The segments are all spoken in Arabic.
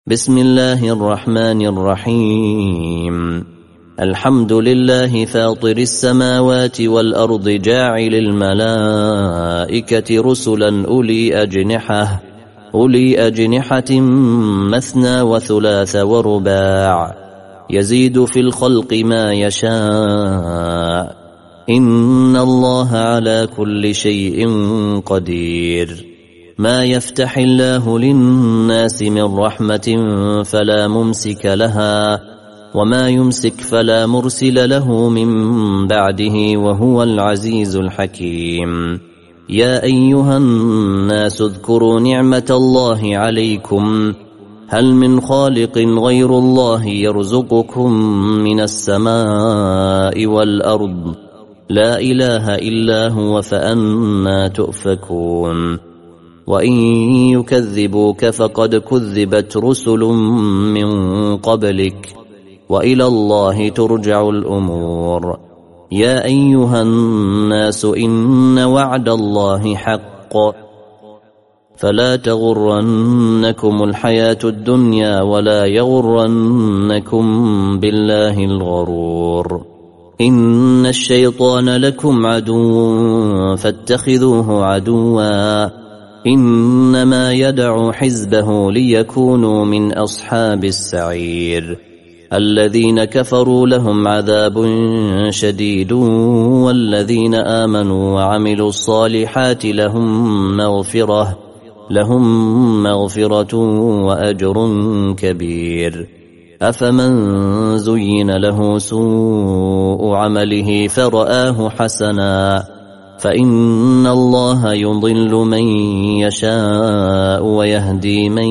بسم الله الرحمن الرحيم. الحمد لله فاطر السماوات والأرض جاعل الملائكة رسلا أولي أجنحة مثنى وثلاث ورباع يزيد في الخلق ما يشاء إن الله على كل شيء قدير. ما يفتح الله للناس من رحمة فلا ممسك لها وما يمسك فلا مرسل له من بعده وهو العزيز الحكيم. يا أيها الناس اذكروا نعمة الله عليكم هل من خالق غير الله يرزقكم من السماء والأرض لا إله إلا هو فأنى تؤفكون. وإن يكذبوك فقد كذبت رسل من قبلك وإلى الله ترجع الأمور. يا أيها الناس إن وعد الله حق فلا تغرنكم الحياة الدنيا ولا يغرنكم بالله الغرور. إن الشيطان لكم عدو فاتخذوه عدوا إنما يدعو حزبه ليكونوا من أصحاب السعير. الذين كفروا لهم عذاب شديد والذين آمنوا وعملوا الصالحات لهم مغفرة وأجر كبير. أفمن زين له سوء عمله فرآه حسنا فإن الله يضل من يشاء ويهدي من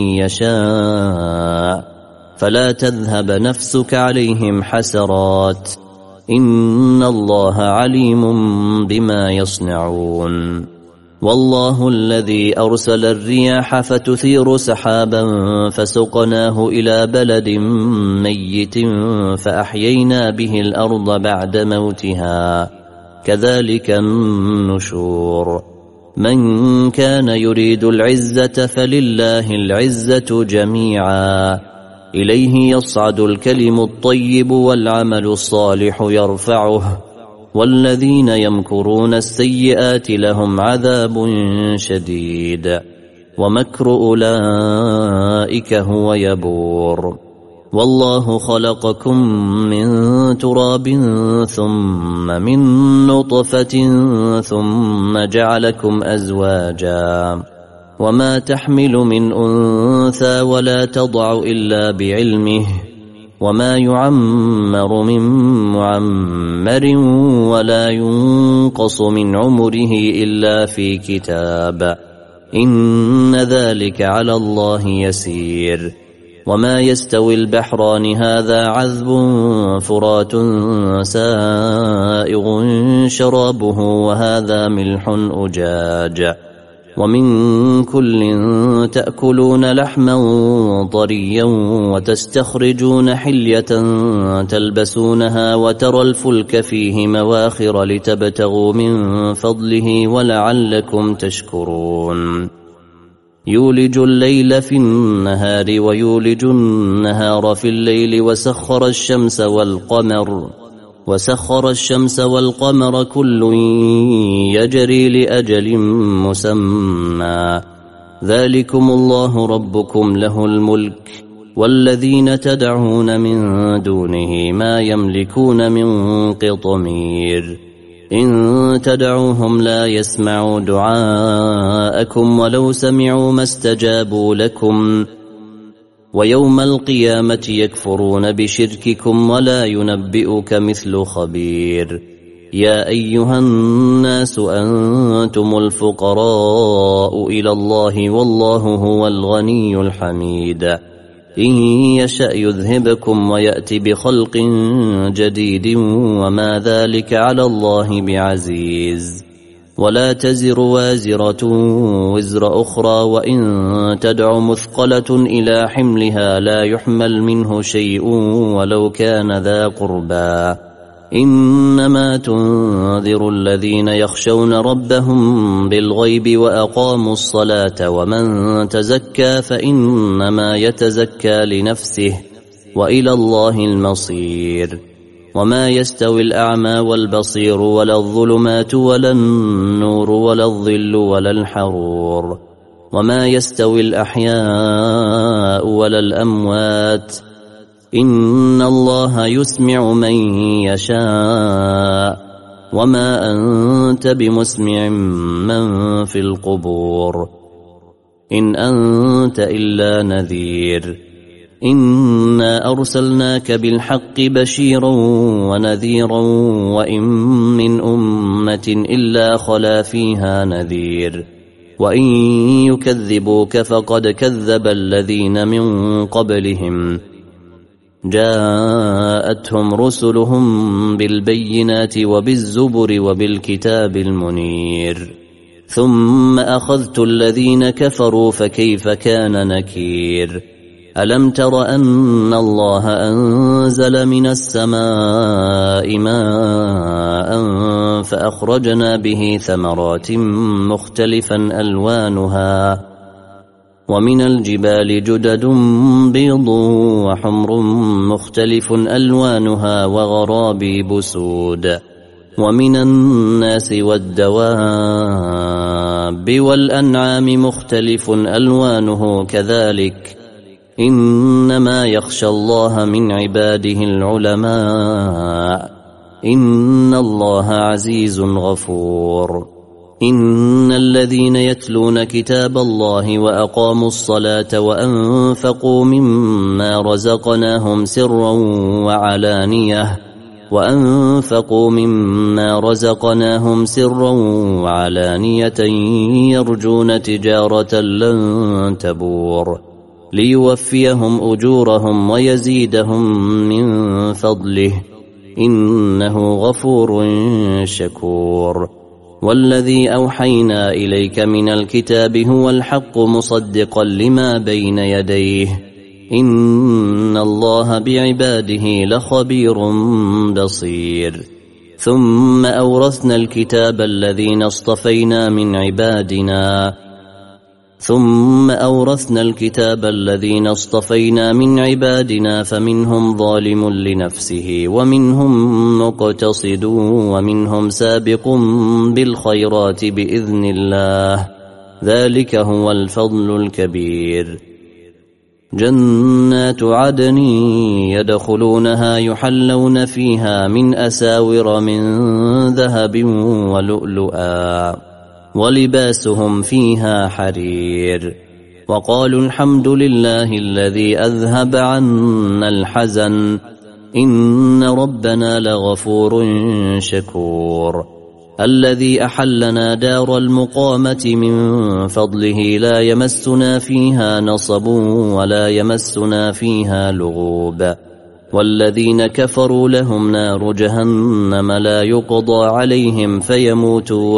يشاء فلا تذهب نفسك عليهم حسرات إن الله عليم بما يصنعون. والله الذي أرسل الرياح فتثير سحابا فسقناه إلى بلد ميت فأحيينا به الأرض بعد موتها كذلك النشور. من كان يريد العزة فلله العزة جميعا إليه يصعد الكلم الطيب والعمل الصالح يرفعه والذين يمكرون السيئات لهم عذاب شديد ومكر أولئك هو يبور. والله خلقكم من تراب ثم من نطفة ثم جعلكم أزواجا وما تحمل من أنثى ولا تضع إلا بعلمه وما يعمر من معمر ولا ينقص من عمره إلا في كتاب إن ذلك على الله يسير. وما يستوي البحران هذا عذب فرات سائغ شرابه وهذا ملح أجاج ومن كل تأكلون لحما طريا وتستخرجون حلية تلبسونها وترى الفلك فيه مواخر لتبتغوا من فضله ولعلكم تشكرون. يولج الليل في النهار ويولج النهار في الليل وسخر الشمس والقمر كل يجري لأجل مسمى ذلكم الله ربكم له الملك والذين تدعون من دونه ما يملكون من قطمير. إن تدعوهم لا يسمعوا دعاءكم ولو سمعوا ما استجابوا لكم ويوم القيامة يكفرون بشرككم ولا ينبئك مثل خبير. يا أيها الناس أنتم الفقراء إلى الله والله هو الغني الحميد. إن يشأ يذهبكم ويأتي بخلق جديد وما ذلك على الله بعزيز. ولا تزر وازرة وزر أخرى وإن تدع مثقلة إلى حملها لا يحمل منه شيء ولو كان ذا قربى إنما تنذر الذين يخشون ربهم بالغيب وأقاموا الصلاة ومن تزكى فإنما يتزكى لنفسه وإلى الله المصير وما يستوي الأعمى والبصير ولا الظلمات ولا النور ولا الظل ولا الحرور وما يستوي الأحياء ولا الأموات إن الله يسمع من يشاء وما أنت بمسمع من في القبور إن أنت إلا نذير إنا أرسلناك بالحق بشيرا ونذيرا وإن من أمة إلا خلا فيها نذير وإن يكذبوك فقد كذب الذين من قبلهم جاءتهم رسلهم بالبينات وبالزبر وبالكتاب المنير ثم أخذت الذين كفروا فكيف كان نكير ألم تر أن الله أنزل من السماء ماء فأخرجنا به ثمرات مختلفا ألوانها ومن الجبال جدد بيض وحمر مختلف ألوانها وغرابيب سود ومن الناس والدواب والأنعام مختلف ألوانه كذلك إنما يخشى الله من عباده العلماء إن الله عزيز غفور إن الذين يتلون كتاب الله وأقاموا الصلاة وأنفقوا مما رزقناهم سرا وعلانية يرجون تجارة لن تبور ليوفيهم أجورهم ويزيدهم من فضله إنه غفور شكور والذي أوحينا إليك من الكتاب هو الحق مصدقا لما بين يديه إن الله بعباده لخبير بصير ثم أورثنا الكتاب الذين اصطفينا من عبادنا فمنهم ظالم لنفسه ومنهم مقتصد ومنهم سابق بالخيرات بإذن الله ذلك هو الفضل الكبير جنات عدن يدخلونها يحلون فيها من أساور من ذهب ولؤلؤا ولباسهم فيها حرير وقالوا الحمد لله الذي أذهب عنا الحزن إن ربنا لغفور شكور الذي أحلنا دار المقامة من فضله لا يمسنا فيها نصب ولا يمسنا فيها لغوب والذين كفروا لهم نار جهنم لا يقضى عليهم فيموتوا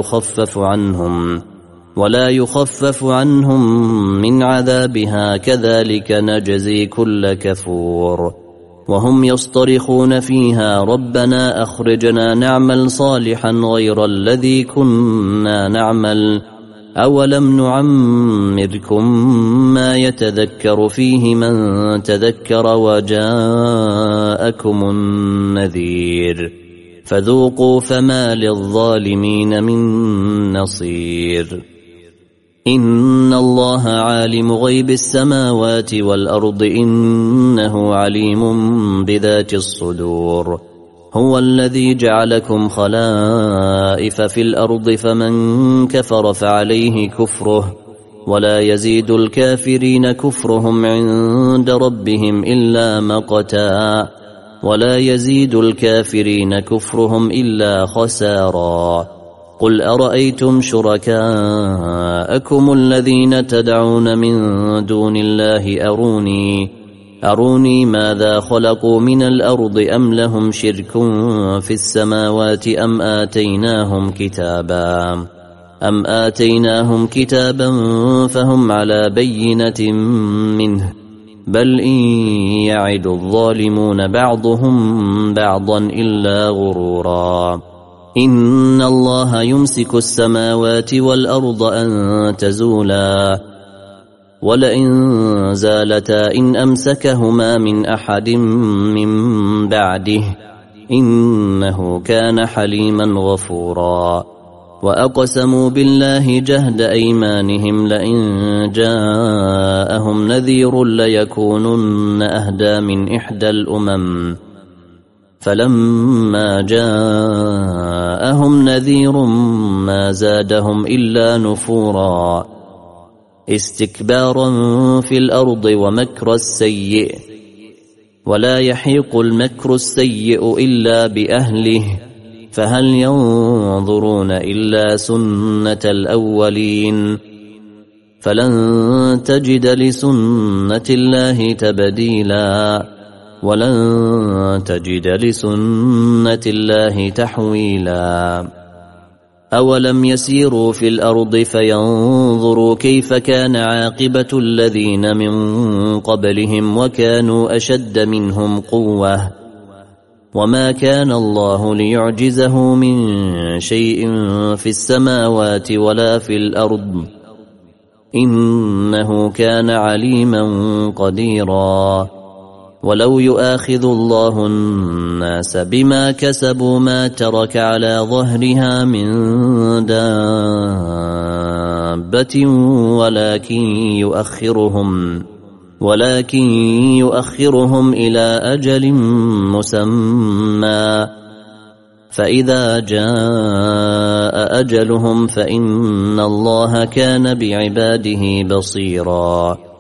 ولا يخفف عنهم من عذابها كذلك نجزي كل كفور وهم يصطرخون فيها ربنا أخرجنا نعمل صالحا غير الذي كنا نعمل أولم نعمركم ما يتذكر فيه من تذكر وجاءكم النذير فذوقوا فما للظالمين من نصير إن الله عالم غيب السماوات والأرض إنه عليم بذات الصدور هو الذي جعلكم خلائف في الأرض فمن كفر فعليه كفره ولا يزيد الكافرين كفرهم عند ربهم إلا مقتا ولا يزيد الكافرين كفرهم إلا خسارا قل أرأيتم شركاءكم الذين تدعون من دون الله أروني ماذا خلقوا من الأرض أم لهم شرك في السماوات أم آتيناهم كتابا فهم على بينة منه بل إن يعد الظالمون بعضهم بعضا إلا غرورا إن الله يمسك السماوات والأرض أن تزولا ولئن زالتا إن أمسكهما من أحد من بعده إنه كان حليما غفورا وأقسموا بالله جهد أيمانهم لئن جاءهم نذير ليكونن أهدى من إحدى الأمم فلما جاءهم نذير ما زادهم إلا نفورا استكبارا في الأرض ومكر السيء ولا يحيق المكر السيء إلا بأهله فهل ينظرون إلا سنة الأولين فلن تجد لسنة الله تبديلا ولن تجد لسنة الله تحويلا أولم يسيروا في الأرض فينظروا كيف كان عاقبة الذين من قبلهم وكانوا أشد منهم قوة وما كان الله ليعجزه من شيء في السماوات ولا في الأرض إنه كان عليما قديرا ولو يؤاخذ الله الناس بما كسبوا ما ترك على ظهرها من دابة ولكن يؤخرهم إلى أجل مسمى فإذا جاء أجلهم فإن الله كان بعباده بصيرا